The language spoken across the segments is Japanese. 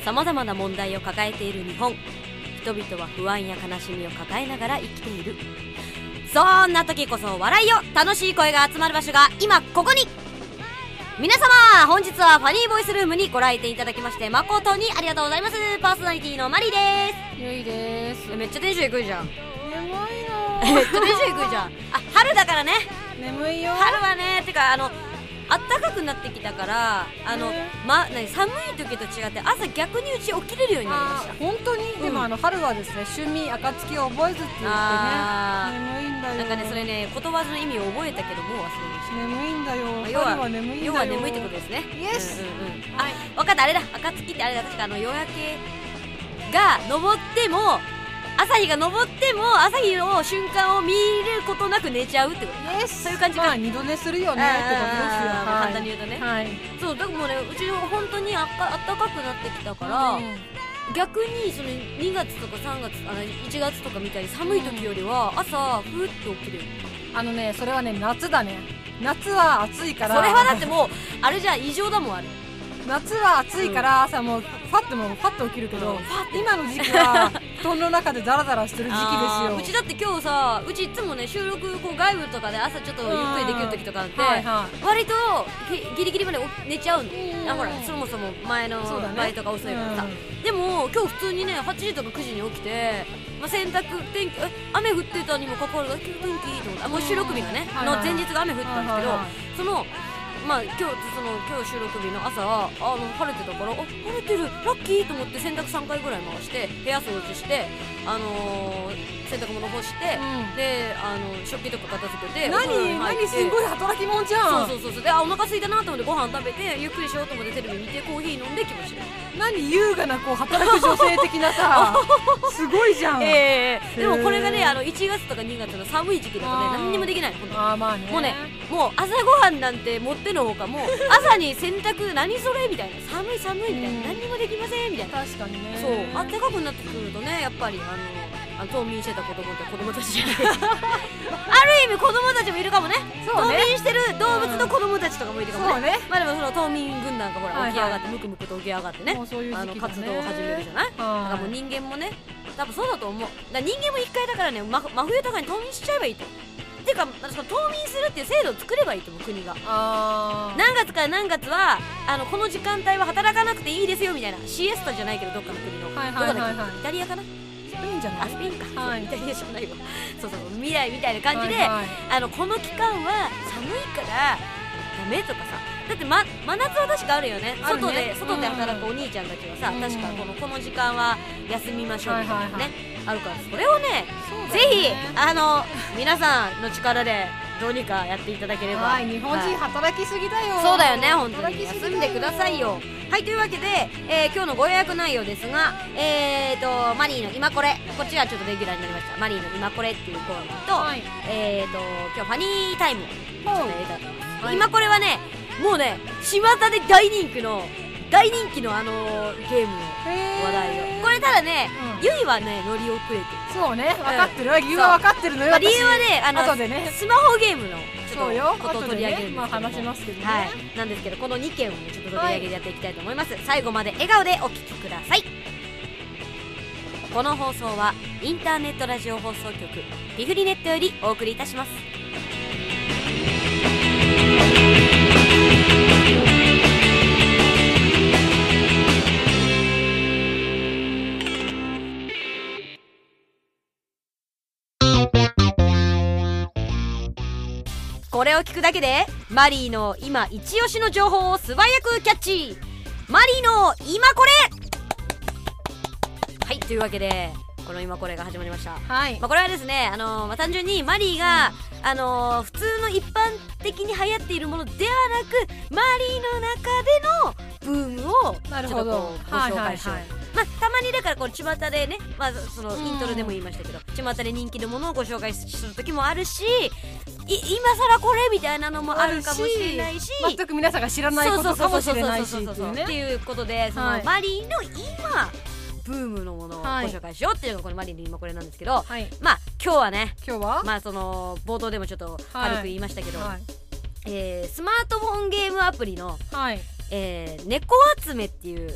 さまざまな問題を抱えている日本。人々は不安や悲しみを抱えながら生きている。そんな時こそ笑いよ、楽しい声が集まる場所が今ここに。皆様、本日はファニーボイスルームにご来店いただきまして誠にありがとうございます。パーソナリティのマリーです。 ゆいです。 めっちゃテンション低いじゃん。 眠いのめっちゃテンション低いじゃん。あ、春だからね。 眠いよ。 春はね、てかあったかくなってきたから寒い時と違って朝逆にうち起きれるようになりました。 本当に、でも春はですね、春眠暁を覚えずって言ってね、眠いんだよ。 なんかね、それね、ことわざの意味を覚えたけどもう忘れました。 眠いんだよ。 春は眠いんだよ。 要は眠いってことですね。 イエス。 あ、分かった。あれだ、暁ってあれだ。確か夜明けが昇っても、朝日が昇っても朝日の瞬間を見ることなく寝ちゃうってこと。そういう感じか。 二度寝するよねってことですよ。 簡単に言うとね。はい。そう、だからもうね、うち本当にあったかくなってきたから、逆にその2月とか3月1月とかみたいに寒い時よりは朝ふーって起きる。 ね、それはね、夏だね。夏は暑いから。 それはだってもうあれじゃ異常だもん。あれ夏は暑いから朝もうパッと起きるけど、今の時期は布団の中でダラダラしてる時期ですよ。 うちだって今日さ、うちいつもね、収録こう外部とかで朝ちょっとゆっくりできる時とかあって、割とギリギリまで寝ちゃうの。ほら、そもそも前のバイトが遅いからさ。でも今日普通にね、8時とか9時に起きて、洗濯天気雨降ってたにもかかわらず今日天気いいと思って、もう収録日がねの前日が雨降ってたんですけど、その今日収録日の朝晴れてたから、晴れてるラッキーと思って洗濯3回ぐらい回して部屋掃除して、洗濯物干して、で食器とか片付けて、 何すごい働き者じゃん。 そうで、お腹空いたなと思ってご飯食べてゆっくりしようと思ってテレビ見てコーヒー飲んできました。 何優雅なこう働く女性的なさすごいじゃん。 でもこれがね、1月とか2月の寒い時期だとね、何にもできない。もうね、もう朝ごはんなんて持ってのほか、もう朝に洗濯何それみたいな、寒いみたいな、何にもできませんみたいな。 確かにね。 そう、あったかくなってくるとね、やっぱり冬眠してた子供たちじゃないある意味子供たちもいるかもね。冬眠してる動物の子供たちとかもいるかもね。まあでもその冬眠軍団がほら起き上がってムクムクと起き上がってね、活動を始めるじゃない。だからもう人間もね、多分そうだと思う。だから人間も一回だからね、真冬とかに冬眠しちゃえばいいと。っていうか、その冬眠するっていう制度を作ればいいと思う、国が。何月から何月はこの時間帯は働かなくていいですよみたいな。シエスタじゃないけど、どっかの国のどこだっけ、イタリアかな、 スペインじゃない？ スペインか、イタリアじゃないわ。そう未来みたいな感じで、この期間は寒いからダメとかさ。だって真夏は確かあるよね。外で働くお兄ちゃんたちはさ、確かこの時間は休みましょうみたいなね、あるから、それをね、ぜひ皆さんの力でどうにかやっていただければ。 日本人働きすぎだよ。 そうだよね、本当に休んでくださいよ。はい、というわけで、今日のご予約内容ですが、マリーの今これ、こっちはちょっとレギュラーになりましたマリーの今これっていうコーナーと、今日ファニータイムをちょっとやりたいと思います。今これはね、もうね、巷で大人気のゲームの話題を。これただね、ゆいはね乗り遅れてる。 そうね、分かってる。理由は分かってるのよ。 理由はね、スマホゲームのちょっとことを取り上げるんですけど、 話しますけどね。 はい、なんですけど、この2件をちょっと取り上げてやっていきたいと思います。最後まで笑顔でお聞きください。この放送はインターネットラジオ放送局ピフリネットよりお送りいたします。これを聞くだけでマリーの今一押しの情報を素早くキャッチ。マリーの今これ。はい、というわけでこの今これが始まりました。はい、これはですね、単純にマリーが、普通の一般的に流行っているものではなく、マリーの中でのブームをちょっとこうご紹介しよう。たまにだからこう巷でね、そのイントロでも言いましたけど、巷で人気のものをご紹介する時もあるし、今更これみたいなのもあるかもしれないし、 全く皆さんが知らないことかもしれないしっていうことで、そのマリーの今ブームのものをご紹介しようっていうのがこのマリーの今これなんですけど、今日はね、その冒頭でもちょっと軽く言いましたけど、スマートフォンゲームアプリの猫集めっていう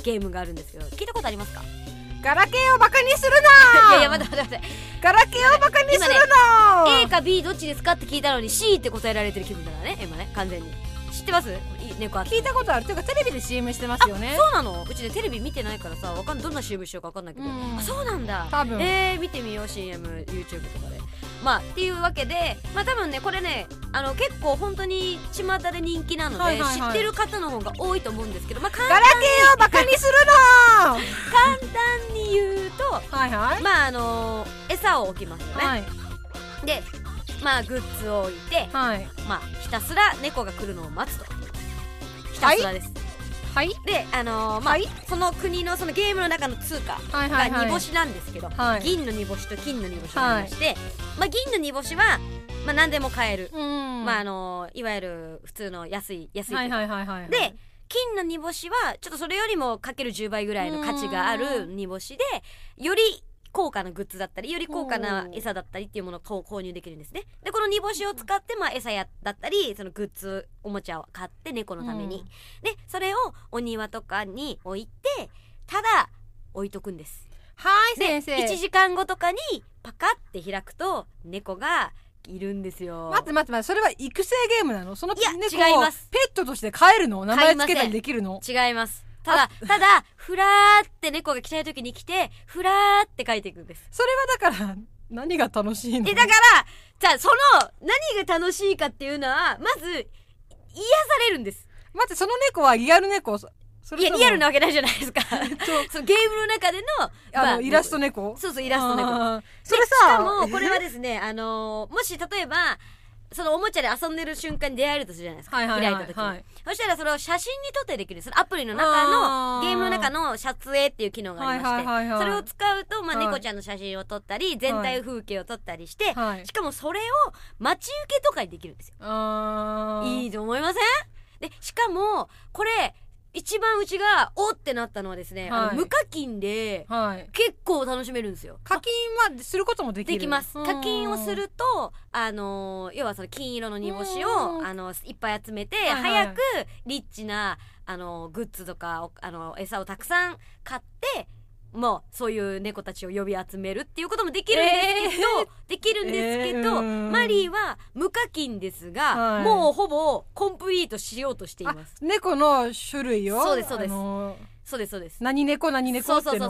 ゲームがあるんですけど、聞いたことありますか？ ガラケーをバカにするな。 いや待ってガラケーをバカにするな。 A か B どっちですかって聞いたのに C って答えられてる気分だからね今ね、完全に。知ってます？猫あって聞いたことある。ていうかテレビで CM してますよね。 そうなの？うちねテレビ見てないからさ、どんな CM しようか分かんないけど、あ、そうなんだ。 多分見てみよう CM、YouTube とかで。まあっていうわけで、まあ多分ねこれね結構本当に巷で人気なので、知ってる方の方が多いと思うんですけど、まあガラケーをバカにするな。 簡単に言うと、まあ餌を置きますよね。でまあグッズを置いて、まあひたすら猫が来るのを待つと。ひたすらです。でまあその国のそのゲームの中の通貨が煮干しなんですけど、銀の煮干しと金の煮干しがありまして、まあ銀の煮干しはまあ何でも買える、まあいわゆる普通の安いで、金の煮干しはちょっとそれよりもかける10倍ぐらいの価値がある煮干しで、より高価なグッズだったりより高価な餌だったりっていうものを購入できるんですね。でこの煮干しを使ってまあ餌だったりそのグッズおもちゃを買って猫のために、でそれをお庭とかに置いてただ置いとくんです。先生。1時間後とかにパカって開くと猫がいるんですよ。 待ってそれは育成ゲームなの？その猫を違います。 ペットとして飼えるの？名前つけたりできるの？ 違います。ただフラーって猫が来たい時に来てフラーって書いていくんです。 それはだから何が楽しいの？ だからじゃあその何が楽しいかっていうのはまず癒されるんです。 待って、その猫はリアル猫？ いやリアルなわけないじゃないですか。そのゲームの中での、 イラスト猫？ そうイラスト猫。 それさ、 しかもこれはですねもし例えばそのおもちゃで遊んでる瞬間に出会えるとするじゃないですか、開いた時に、そしたらそれを写真に撮ってできる。そのアプリの中のゲームの中の撮影っていう機能がありまして、それを使うと、まあ猫ちゃんの写真を撮ったり全体風景を撮ったりして、しかもそれを待ち受けとかにできるんですよ。いいと思いません？でしかもこれ一番うちがおってなったのはですね、無課金で結構楽しめるんですよ。 課金はすることもできる？ できます。課金をすると要はその金色の煮干しをいっぱい集めて、早くリッチなグッズとか餌をたくさん買ってもうそういう猫たちを呼び集めるっていうこともできるんですけど、マリーは無課金ですが、もうほぼコンプリートしようとしています。 猫の種類を？そうです何猫っての？そうなん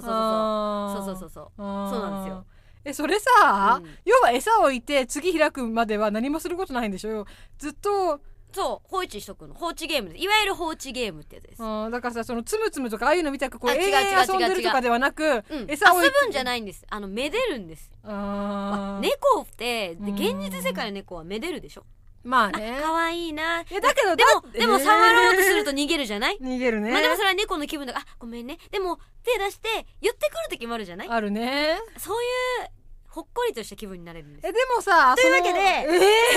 ですよ。それさ、要は餌を置いて次開くまでは何もすることないんでしょ？ずっと放置しとくの。放置ゲームです。いわゆる放置ゲームってやつです。 だからさ、そのつむつむとかああいうの見たくこう永遠遊んでるとかではなく、餌を遊ぶんじゃないんです。めでるんです。猫って現実世界の猫はめでるでしょ。 まあね。 可愛いな。 だけどでも触ろうとすると逃げるじゃない？ 逃げるね。 まあでもそれは猫の気分だから、ごめんね。でも手出して寄ってくる時もあるじゃない？あるね。 そういうほっこりとした気分になれるんです。 でもさ、 というわけで、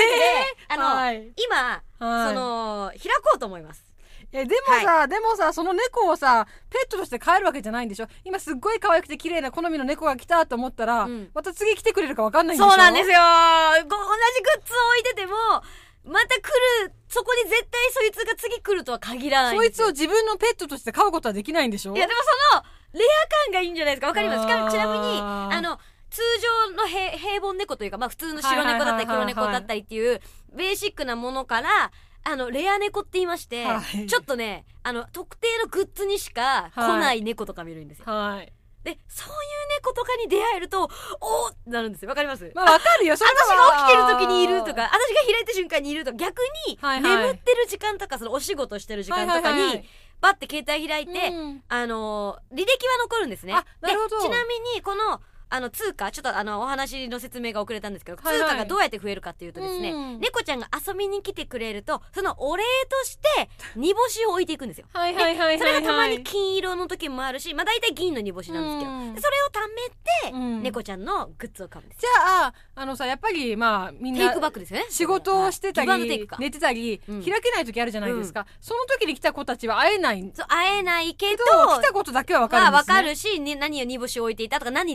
今開こうと思います。 でもさ、その猫をさペットとして飼えるわけじゃないんでしょ？今すっごい可愛くて綺麗な好みの猫が来たと思ったら、また次来てくれるか分かんないんでしょ？ そうなんですよ。同じグッズを置いててもまた来る、そこに絶対そいつが次来るとは限らないんですよ。 そいつを自分のペットとして飼うことはできないんでしょ？ いやでもそのレア感がいいんじゃないですか。わかります。ちなみに通常の平凡猫というか、まあ普通の白猫だったり黒猫だったりっていうベーシックなものからレア猫って言いまして、ちょっとね特定のグッズにしか来ない猫とか見るんですよ。でそういう猫とかに出会えるとおーってなるんですよ。わかります？ まあわかるよ。 私が起きてる時にいるとか、私が開いた瞬間にいるとか、逆に眠ってる時間とかそのお仕事してる時間とかにバッて携帯開いて、履歴は残るんですね。でちなみにこの通貨ちょっとお話の説明が遅れたんですけど、通貨がどうやって増えるかっていうとですね、猫ちゃんが遊びに来てくれるとそのお礼として煮干しを置いていくんですよ。それがたまに金色の時もあるし、まあ大体銀の煮干しなんですけど、それを貯めて猫ちゃんのグッズを買うんです。 じゃあさ、やっぱりまあみんなテイクバックですよね。 仕事をしてたり寝てたり開けない時あるじゃないですか。その時に来た子たちは会えないけど、来たことだけは分かるんですね。 分かるし、何を煮干しを置いていたとか何で遊んで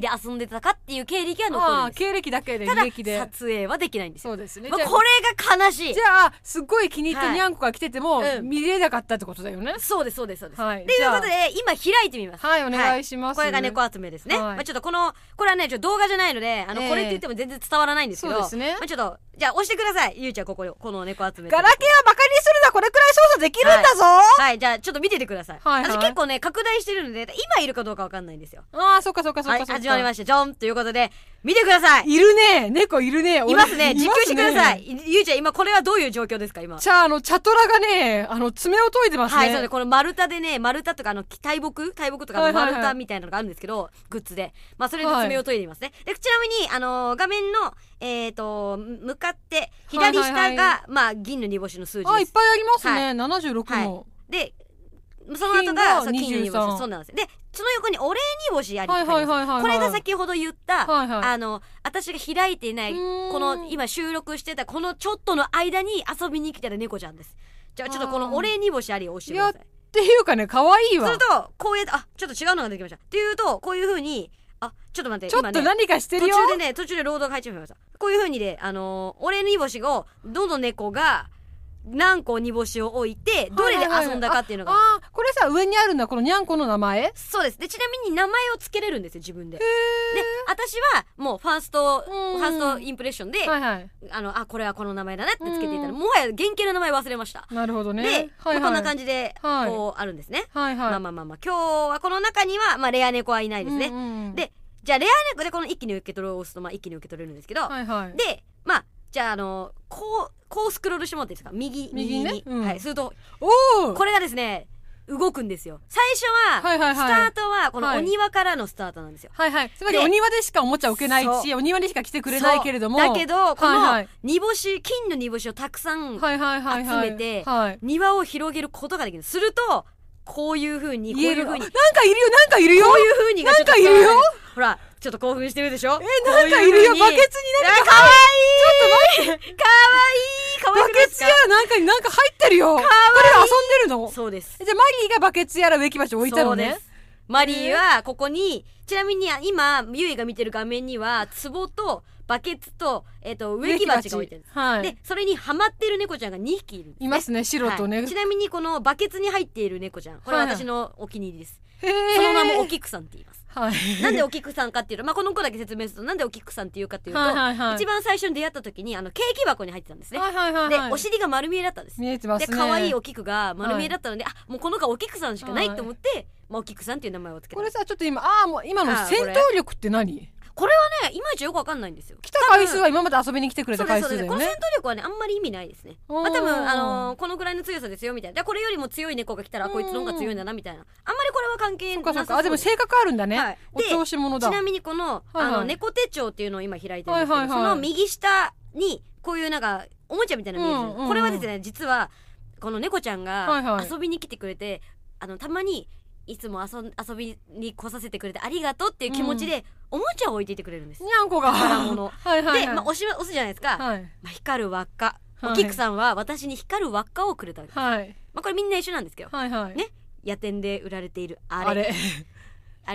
でたかっていう経歴は残るんです。 経歴だけで、 ただ履歴で撮影はできないんですよ。 そうですね。 これが悲しい。 じゃあすっごい気に入ったにゃんこが来てても、見れなかったってことだよね。 そうですそうですそうです。 はい、 ということで今開いてみます。 はい、お願いします。 これが猫集めですね。ちょっとこれはね動画じゃないのでこれって言っても全然伝わらないんですけど、そうですね。ちょっとじゃあ押してください。ゆいちゃんこの猫集め。 ガラケーはバカにするな、これくらい操作できるんだぞ。 はい、じゃあちょっと見ててください。私結構ね拡大してるので今いるかどうかわかんないんですよ。 そっかそっかそっか。 始まりました。ジョンということで見てください。 いるね、猫いるね。 いますね。実況してください。ゆいちゃん今これはどういう状況ですか今。 チャトラがね爪を研いでますね。 はい、そうでこの丸太でね、丸太とか大木とか丸太みたいなのがあるんですけど、グッズでそれで爪を研いでいますね。でちなみに画面の向かって左下が銀の煮干しの数字です。 いっぱいありますね。76も。 でその後が金の煮干し。そうなんです。でその横にお礼煮干しあります。これが先ほど言った私が開いていないこの今収録してたこのちょっとの間に遊びに来てた猫ちゃんです。じゃあちょっとこのお礼煮干しありを押してください。 っていうかね、可愛いわ。 するとこうやってちょっと違うのができました。っていうとこういう風にちょっと待って、 ちょっと何かしてるよ。 途中でロードが入っちゃいました。こういう風にでお礼煮干しをどの猫が何個煮干しを置いてどれで遊んだかっていうのが、 これさ上にあるのはこのにゃんこの名前。 そうです。でちなみに名前を付けれるんですよ自分で。で私はもうファーストインプレッションで、これはこの名前だねって付けていたらもはや原型の名前忘れました。 なるほどね。 で、こんな感じでこうあるんですね。まあ今日はこの中にはレア猫はいないですね。でじゃあレア猫でこの一気に受け取るを押すと一気に受け取れるんですけど、でじゃあこうスクロールしてもらっていいですか。右に、はい、するとこれがですね動くんですよ。最初はスタートはこのお庭からのスタートなんですよ。 つまりお庭でしかおもちゃ置けないし、お庭にしか来てくれないけれども、 だけどこの煮干し、金の煮干しをたくさん集めて庭を広げることができる。するとこういう風になんかいるよなんかいるよ。 こういう風になんかいるよ。 ほらちょっと興奮してるでしょ。 なんかいるよ。バケツに何か。 かわいい。ちょっと待って。かわいい。かわいくないですか。 バケツやなんか入ってるよ。これ遊んでるの。 そうです。 じゃあマリーがバケツやら植木鉢置いたのね。そうです。 マリーはここにちなみに今ゆいが見てる画面には壺とバケツと植木鉢が置いてるんです。でそれにハマってる猫ちゃんが2匹いるんですね。 いますね、白とね。 ちなみにこのバケツに入っている猫ちゃん、これは私のお気に入りです。その名もおきくさんって言います。なんでおきくさんかっていうと、この子だけ説明するとなんでおきくさんっていうかっていうと、一番最初に出会った時にケーキ箱に入ってたんですね。でお尻が丸見えだったんです。 見えてますね。 で可愛いおきくが丸見えだったので、もうこの子はおきくさんしかないと思って、おきくさんっていう名前をつけた。 これさちょっと今もう今の戦闘力って何？ これはねいまいちよくわかんないんですよ。 来た回数は今まで遊びに来てくれた回数だよね。 この戦闘力はねあんまり意味ないですね。多分このぐらいの強さですよみたいな。じゃあこれよりも強い猫が来たらこいつの方が強いんだなみたいな。あんまりこれは関係なさそう。 でも性格あるんだね。お調子者だ。 ちなみにこの猫手帳っていうのを今開いてるんですけど、その右下にこういうなんかおもちゃみたいなの見える。これはですね実はこの猫ちゃんが遊びに来てくれて、たまにいつも遊びに来させてくれてありがとうっていう気持ちでおもちゃを置いていてくれるんです。 にゃんこが宝物で押すじゃないですか。光る輪っか、おきくさんは私に光る輪っかをくれたわけです。これみんな一緒なんですけどね、夜店で売られているあれです。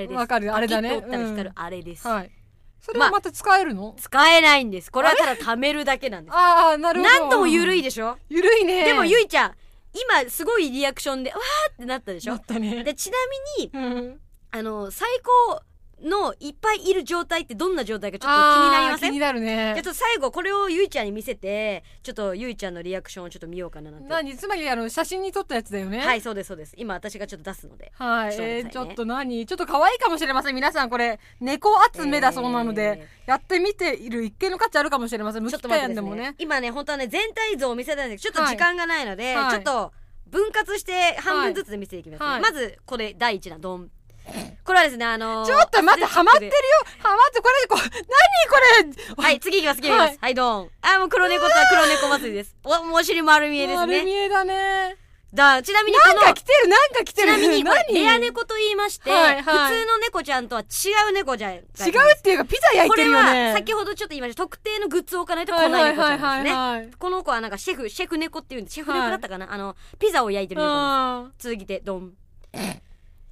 わかる、あれだね。 パキッと折ったら光るあれです。 それはまた使えるの？ 使えないんです。これはただ貯めるだけなんです。 なるほど。 なんともゆるいでしょ。 ゆるいね。 でもゆいちゃん今すごいリアクションでわーってなったでしょ。 なったね。 でちなみに、最高のいっぱいいる状態ってどんな状態かちょっと気になりません？ 気になるね。 ちょっと最後これをゆいちゃんに見せてちょっとゆいちゃんのリアクションをちょっと見ようかななんて。 つまり写真に撮ったやつだよね。 はい、そうですそうです。今私がちょっと出すので、 ちょっとちょっと可愛いかもしれません。皆さんこれ猫集めだそうなので、やってみている一見の価値あるかもしれません。無機体験でもね。 今ね本当はね全体像を見せたいんですけどちょっと時間がないので、ちょっと分割して半分ずつで見せていきます。まずこれ第一弾ドン。これはですねちょっと待って、ハマってるよ。ハマって何これ。 はい、次いきます。はい、ドン。もう黒猫とは黒猫祭りです。お尻丸見えですね。 丸見えだね。 ちなみになんか来てる。 ちなみにこれレア猫と言いまして、普通の猫ちゃんとは違う猫ちゃん。違うっていうかピザ焼いてるよね。 これは先ほどちょっと言いました特定のグッズを置かないと来ない猫ちゃんですね。この子はなんかシェフ猫っていうんで、シェフ猫だったかな、ピザを焼いてる猫です。続いてドン。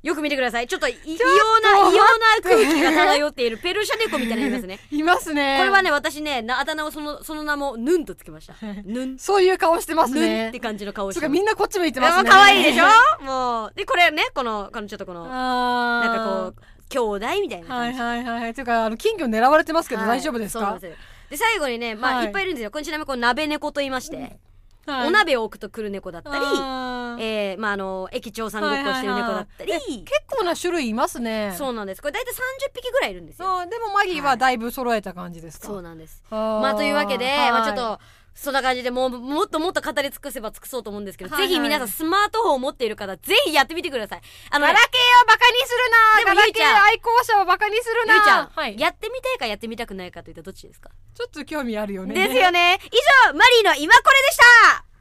よく見てください。ちょっと異様な空気が漂っているペルシャ猫みたいなのいますね。 いますね。 これはね、私ね、あだ名をその名もヌンとつけました。ヌン。 そういう顔してますね。 ヌンって感じの顔してます。 みんなこっち向いてますね。 可愛いでしょもう。で、これね、このちょっとなんかこう、兄弟みたいな感じ。 はいはいはいはい。というか、金魚狙われてますけど大丈夫ですか？ そうなんですよ。で、最後にね、まあ、いっぱいいるんですよ。これちなみに鍋猫と言いまして、お鍋を置くと来る猫だったり、まあ駅長さんごっこしてる猫だったり、 結構な種類いますね。 そうなんです。これ大体30匹ぐらいいるんですよ。 でもマギーはだいぶ揃えた感じですか？ そうなんです。まあというわけで、まあちょっとそんな感じでもっと語り尽くせば尽くそうと思うんですけど、ぜひ皆さんスマートフォンを持っている方、ぜひやってみてください。 ガラケーをバカにするな。ガラケー愛好者をバカにするな。 ゆいちゃん、やってみたいかやってみたくないかといったらどっちですか？ ちょっと興味あるよね。 ですよね。以上、マリーの今これでした。